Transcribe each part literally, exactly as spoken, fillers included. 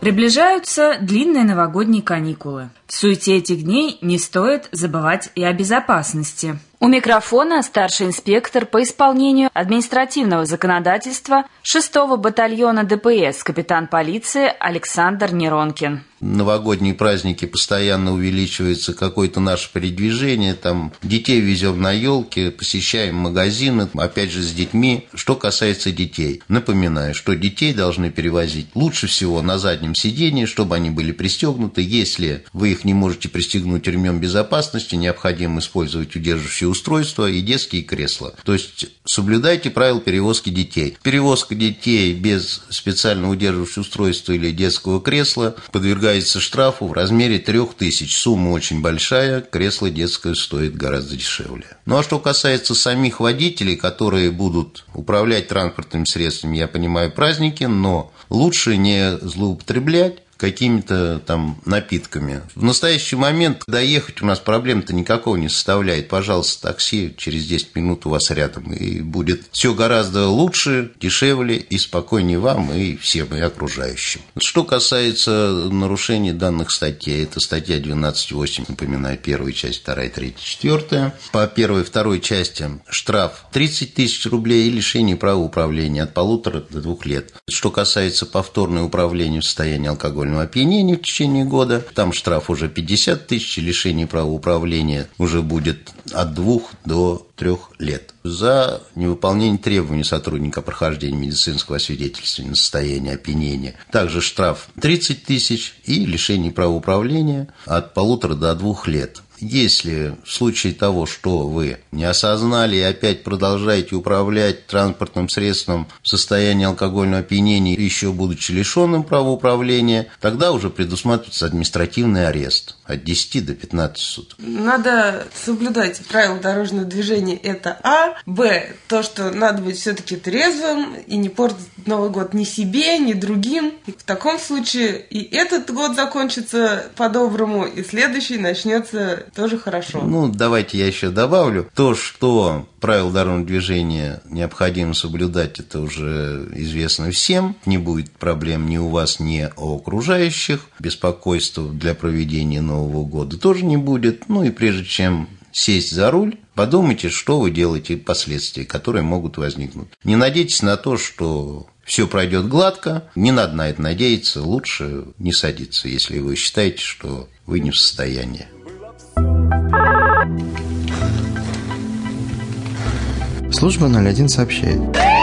Приближаются длинные новогодние каникулы. В суете этих дней не стоит забывать и о безопасности. У микрофона старший инспектор по исполнению административного законодательства шестого батальона ДПС, капитан полиции Александр Неронкин. Новогодние праздники постоянно увеличивается какое-то наше передвижение, там детей везем на елки, посещаем магазины, опять же с детьми. Что касается детей, напоминаю, что детей должны перевозить лучше всего на заднем сидении, чтобы они были пристегнуты. Если вы их не можете пристегнуть ремнем безопасности, необходимо использовать удерживающие устройства и детские кресла. То есть соблюдайте правила перевозки детей. Перевозка детей без специально удерживающего устройства или детского кресла подвергается штрафу в размере трех тысяч. Сумма очень большая, кресло детское стоит гораздо дешевле. Ну а что касается самих водителей, которые будут управлять транспортными средствами, я понимаю праздники, но лучше не злоупотреблять какими-то там напитками. В настоящий момент доехать у нас проблем-то никакого не составляет. Пожалуйста, такси через десять минут у вас рядом. И будет все гораздо лучше, дешевле и спокойнее вам и всем, и окружающим. Что касается нарушений данных статей, это статья двенадцать восемь, напоминаю, первая часть, вторая, третья, четвертая. По первой и второй части штраф тридцать тысяч рублей и лишение права управления от полутора до двух лет. Что касается повторного управления в состоянии алкогольного опьянения в течение года, там штраф уже пятьдесят тысяч, лишение права управления уже будет от двух до трех лет. За невыполнение требований сотрудника о прохождении медицинского освидетельствования состояния опьянения также штраф тридцать тысяч и лишение права управления от полутора до двух лет. Если в случае того, что вы не осознали и опять продолжаете управлять транспортным средством в состоянии алкогольного опьянения, еще будучи лишенным права управления, тогда уже предусматривается административный арест от десяти до пятнадцати суток. Надо соблюдать правила дорожного движения, это А. Б. То, что надо быть все-таки трезвым и не портить Новый год ни себе, ни другим. И в таком случае и этот год закончится по-доброму, и следующий начнется тоже хорошо. Ну, давайте я еще добавлю. То, что правила дорожного движения необходимо соблюдать, это уже известно всем. Не будет проблем ни у вас, ни у окружающих. Беспокойства для проведения Нового года тоже не будет. Ну и прежде чем сесть за руль, подумайте, что вы делаете, и последствия, которые могут возникнуть. Не надейтесь на то, что все пройдет гладко. Не надо на это надеяться. Лучше не садиться, если вы считаете, что вы не в состоянии. Служба ноль один сообщает.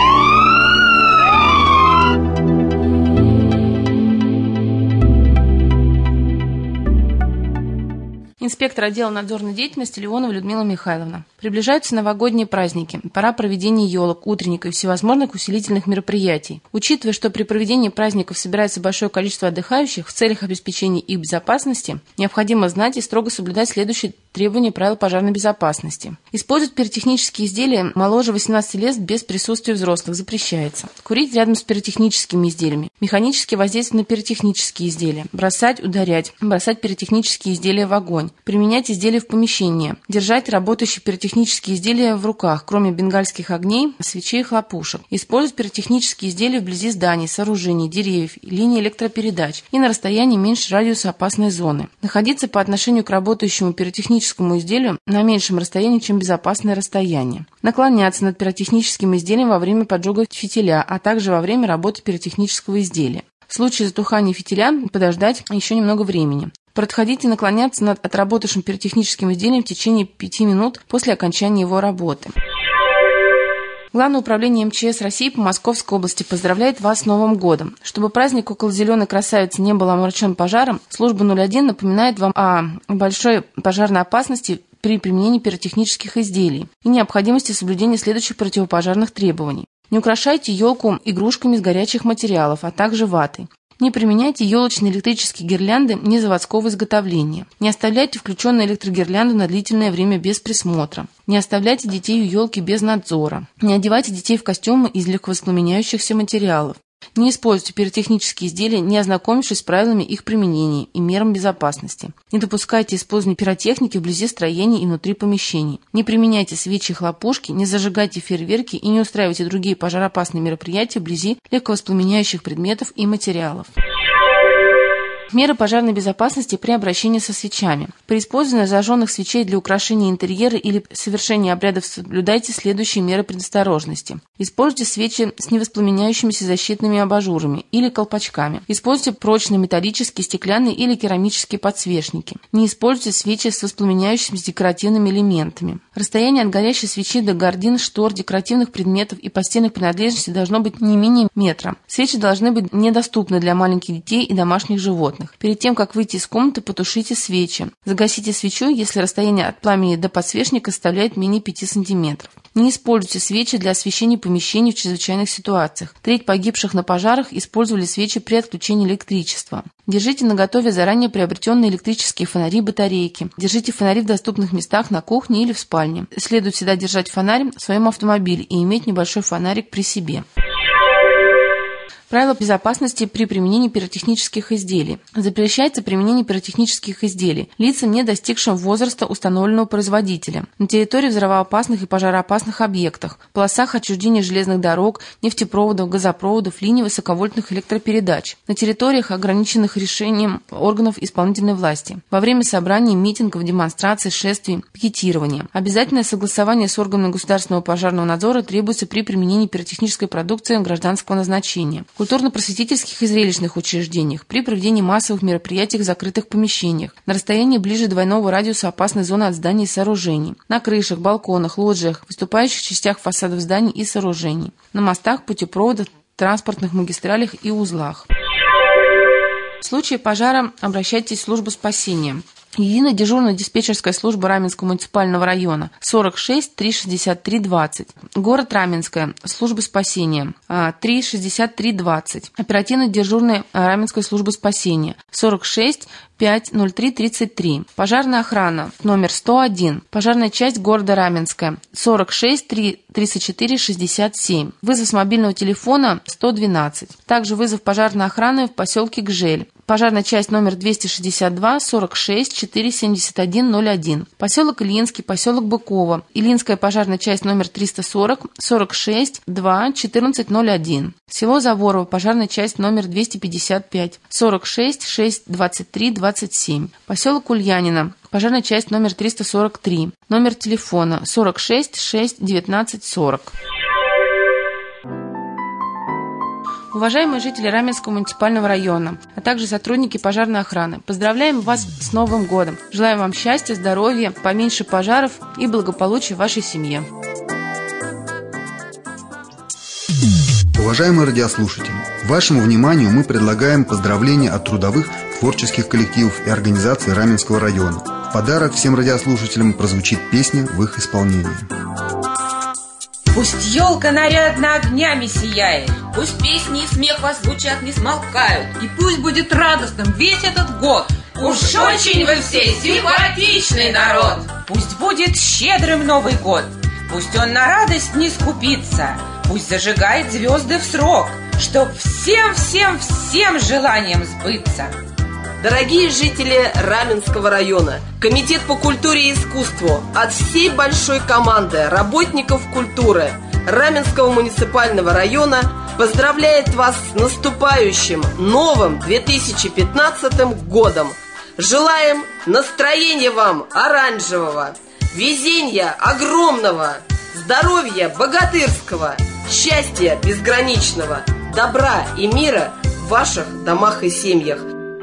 Инспектор отдела надзорной деятельности Леонова Людмила Михайловна. Приближаются новогодние праздники, пора проведения елок, утренников и всевозможных усилительных мероприятий. Учитывая, что при проведении праздников собирается большое количество отдыхающих, в целях обеспечения их безопасности необходимо знать и строго соблюдать следующие требования правил пожарной безопасности. Использовать пиротехнические изделия моложе восемнадцати лет без присутствия взрослых запрещается. Курить рядом с пиротехническими изделиями. Механически воздействовать на пиротехнические изделия. Бросать, ударять. Бросать пиротехнические изделия в огонь. Применять изделия в помещении. Держать работающие пиротехнические изделия в руках, кроме бенгальских огней, свечей и хлопушек. Использовать пиротехнические изделия вблизи зданий, сооружений, деревьев, линий электропередач и на расстоянии меньше радиуса опасной зоны. Находиться по отношению к работающему пиротехническому изделию на меньшем расстоянии, чем безопасное расстояние. Наклоняться над пиротехническим изделием во время поджога фитиля, а также во время работы пиротехнического изделия. В случае затухания фитиля подождать еще немного времени. Подходить и наклоняться над отработавшим пиротехническим изделием в течение пяти минут после окончания его работы. Главное управление эм че эс России по Московской области поздравляет вас с Новым годом. Чтобы праздник около Зеленой красавицы не был омрачен пожаром, служба ноль один напоминает вам о большой пожарной опасности при применении пиротехнических изделий и необходимости соблюдения следующих противопожарных требований. Не украшайте елку игрушками из горячих материалов, а также ватой. Не применяйте елочные электрические гирлянды незаводского изготовления. Не оставляйте включенную электрогирлянду на длительное время без присмотра. Не оставляйте детей у елки без надзора. Не одевайте детей в костюмы из легковоспламеняющихся материалов. Не используйте пиротехнические изделия, не ознакомившись с правилами их применения и мерам безопасности. Не допускайте использования пиротехники вблизи строений и внутри помещений. Не применяйте свечи и хлопушки, не зажигайте фейерверки и не устраивайте другие пожароопасные мероприятия вблизи легковоспламеняющих предметов и материалов. Меры пожарной безопасности при обращении со свечами. При использовании зажженных свечей для украшения интерьера или совершения обрядов соблюдайте следующие меры предосторожности. Используйте свечи с невоспламеняющимися защитными абажурами или колпачками. Используйте прочные металлические, стеклянные или керамические подсвечники. Не используйте свечи с воспламеняющимися декоративными элементами. Расстояние от горящей свечи до гардин, штор, декоративных предметов и постельных принадлежностей должно быть не менее метра. Свечи должны быть недоступны для маленьких детей и домашних животных. Перед тем, как выйти из комнаты, потушите свечи. Загасите свечу, если расстояние от пламени до подсвечника составляет менее пяти сантиметров. Не используйте свечи для освещения помещений в чрезвычайных ситуациях. Треть погибших на пожарах использовали свечи при отключении электричества. Держите наготове заранее приобретенные электрические фонари и батарейки. Держите фонари в доступных местах на кухне или в спальне. Следует всегда держать фонарь в своем автомобиле и иметь небольшой фонарик при себе. Правила безопасности при применении пиротехнических изделий. Запрещается применение пиротехнических изделий лицам, не достигшим возраста установленного производителя, на территории взрывоопасных и пожароопасных объектах, полосах отчуждения железных дорог, нефтепроводов, газопроводов, линий высоковольтных электропередач, на территориях, ограниченных решением органов исполнительной власти, во время собраний, митингов, демонстраций, шествий, пикетирования. Обязательное согласование с органами государственного пожарного надзора требуется при применении пиротехнической продукции гражданского назначения. Культурно-просветительских и зрелищных учреждениях, при проведении массовых мероприятий в закрытых помещениях, на расстоянии ближе двойного радиуса опасной зоны от зданий и сооружений, на крышах, балконах, лоджиях, выступающих частях фасадов зданий и сооружений, на мостах, путепроводах, транспортных магистралях и узлах. В случае пожара обращайтесь в службу спасения. Единая дежурная диспетчерская служба Раменского муниципального района сорок шесть три шестьдесят три двадцать. Город Раменская, служба спасения три шестьдесят три двадцать. Оперативно дежурная Раменской службы спасения сорок шесть пять ноль три тридцать три. Пожарная охрана номер сто один. Пожарная часть города Раменская сорок шесть три тридцать четыре шестьдесят семь. Вызов с мобильного телефона сто двенадцать. Также вызов пожарной охраны в поселке Гжель. Пожарная часть номер двести шестьдесят два сорок шесть четыре семьдесят один ноль один. Поселок Ильинский, поселок Быково. Ильинская пожарная часть номер триста сорок сорок шесть два четырнадцать ноль один. Село Заворово, пожарная часть номер двести пятьдесят пять сорок шесть шесть двадцать три двадцать семь. Поселок Ульянина, пожарная часть номер триста сорок три. Номер телефона сорок шесть шесть девятнадцать сорок. Уважаемые жители Раменского муниципального района, а также сотрудники пожарной охраны, поздравляем вас с Новым годом. Желаем вам счастья, здоровья, поменьше пожаров и благополучия в вашей семье. Уважаемые радиослушатели, вашему вниманию мы предлагаем поздравления от трудовых, творческих коллективов и организаций Раменского района. В подарок всем радиослушателям прозвучит песня в их исполнении. Пусть елка нарядно огнями сияет, пусть песни и смех вас звучат, не смолкают, и пусть будет радостным весь этот год. Уж очень вы все симпатичный народ. Пусть будет щедрым Новый год, пусть он на радость не скупится, пусть зажигает звезды в срок, чтоб всем-всем-всем желаниям сбыться. Дорогие жители Раменского района, Комитет по культуре и искусству от всей большой команды работников культуры Раменского муниципального района поздравляет вас с наступающим новым две тысячи пятнадцатым годом. Желаем настроения вам оранжевого, везения огромного, здоровья богатырского, счастья безграничного, добра и мира в ваших домах и семьях.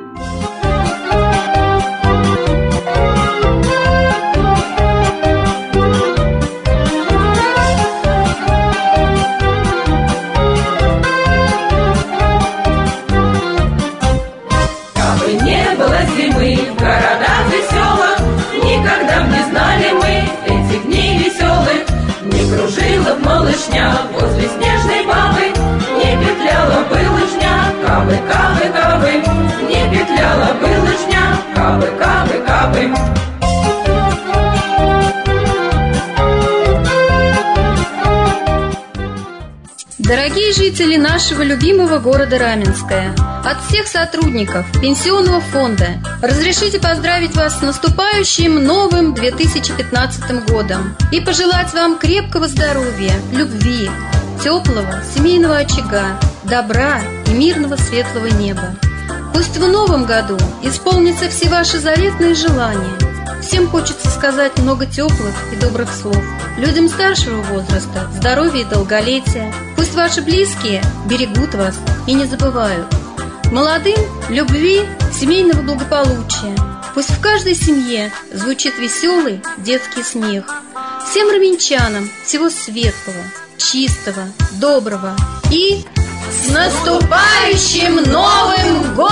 В городах и селах никогда б не знали мы этих дней веселых. Не кружила б малышня возле снежной бабы, не петляла бы лыжня, кабы, кабы, кабы, не петляла бы лыжня, кабы, кабы, кабы. Дорогие жители нашего любимого города Раменское, от всех сотрудников Пенсионного фонда разрешите поздравить вас с наступающим новым две тысячи пятнадцатым годом и пожелать вам крепкого здоровья, любви, теплого семейного очага, добра и мирного светлого неба. Пусть в новом году исполнятся все ваши заветные желания. Всем хочется сказать много теплых и добрых слов. Людям старшего возраста – здоровья и долголетия. Пусть ваши близкие берегут вас и не забывают. Молодым – любви, семейного благополучия. Пусть в каждой семье звучит веселый детский смех. Всем раменчанам всего светлого, чистого, доброго и с наступающим Новым годом!